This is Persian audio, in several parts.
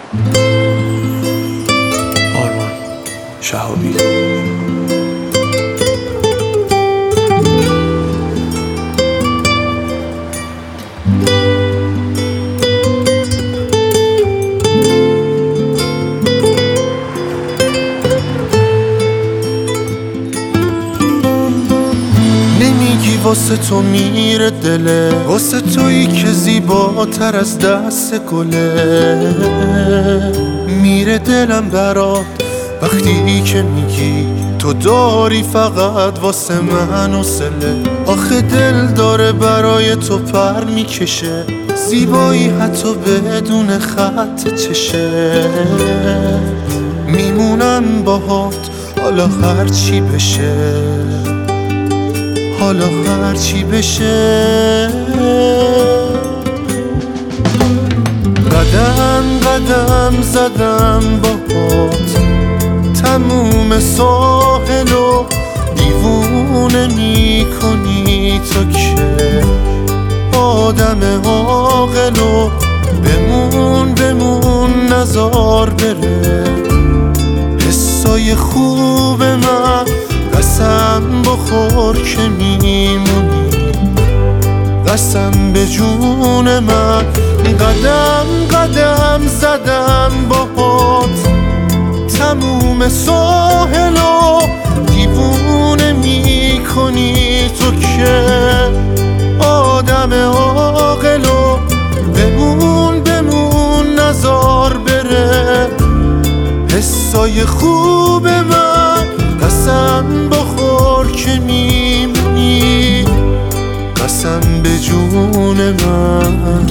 آرمان شهابی. نمیگی واسه تو میره دله، واسه تویی که زیباتر از دست گله. میره دلم برات وقتی که میگی تو داری فقط واسه من حوصله. آخه دل داره برای تو پر میکشه، زیبایی حتی بدون خط چشه. میمونم باهات حالا هرچی بشه، حالا هرچی بشه. قدم قدم زدم باهات تموم ساحلو، دیوونه میکنی تو که آدم عاقلو. بمون بمون نزار بره حسای خوب من، قسم بخور که میمونی، قسم به جون من. قدم قدم زدم باهات تموم ساحلو، دیوونه میکنی تو که آدم عاقلو. بمون بمون نزار بره حسای خوب من، قسم بخور که میمونی، قسم به جون من.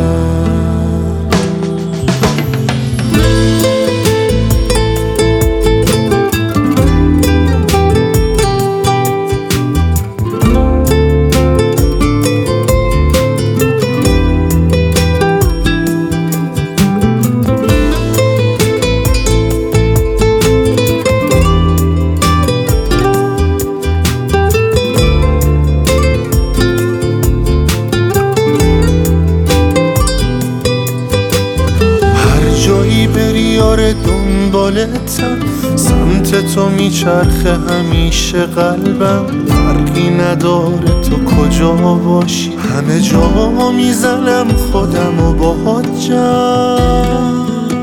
بری دنبالتم، سمت تو میچرخه همیشه قلبم. فرقی نداره تو کجا باشی، همه جا میزنم خودم و باهات جمع.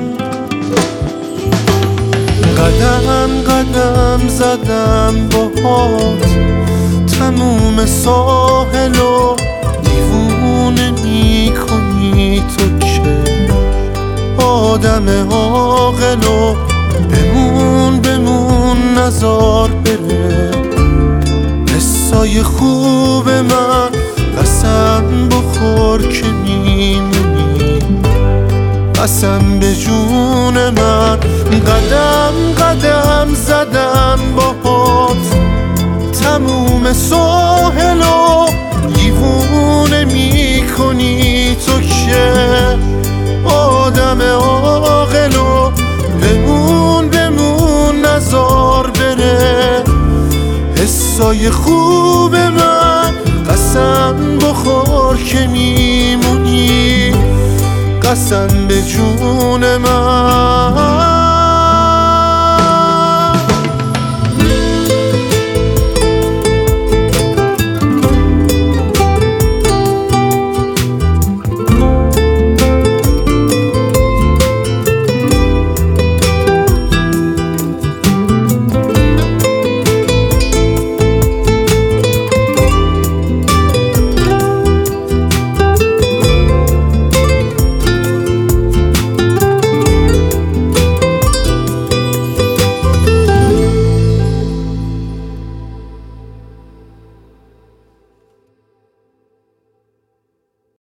قدم قدم زدم باهات تموم ساحلو، دیوونه میکنی تو که آدم عاقلو. بمون بمون نزار بره حسای خوب من، قسم بخور که میمونی، قسم به جون من. قدم قدم زدم باهات تموم ساحلو، دیوونه میکنی تو که آدم عاقلو. بمون بمون نزار بره حسای خوب من، قسم بخور که میمونی، قسم به جون من.